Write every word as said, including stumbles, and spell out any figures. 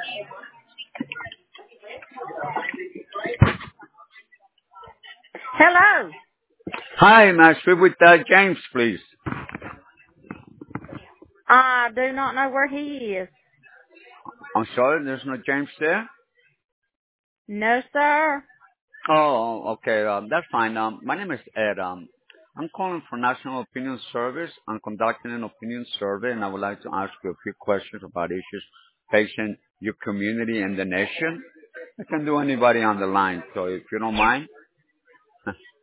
Hello. Hi, may I speak with uh, James, please? I do not know where he is. I'm sorry, there's no James there? No, sir. Oh, okay, um, that's fine. Um, my name is Ed. Um, I'm calling for National Opinion Service. I'm conducting an opinion survey, and I would like to ask you a few questions about issues facing your community and the nation. I can do anybody on the line, so if you don't mind.